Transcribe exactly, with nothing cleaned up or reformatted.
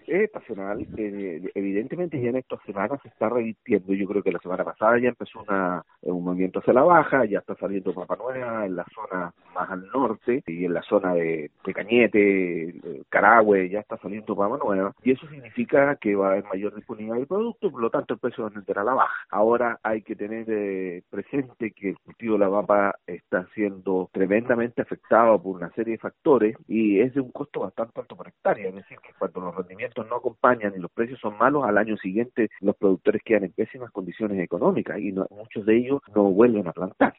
es estacional, eh, evidentemente ya en estas semanas se está revirtiendo. Yo creo que la semana pasada ya empezó una, un movimiento hacia la baja, ya está saliendo Papa Nueva en la zona más al norte y en la zona de, de Cañete, de Carahue, ya está saliendo Papa Nueva, y eso significa que va a haber mayor disponibilidad de producto, por lo tanto el precio va a tender a la baja. Ahora hay que tener eh, presente que el cultivo de la papa está siendo tremendamente afectado por una serie de factores y es de un costo bastante alto por hectárea, es decir, que cuando los rendimientos no acompañan y los precios son malos, al año siguiente los productores quedan en pésimas condiciones económicas y no, muchos de ellos no vuelven a plantar.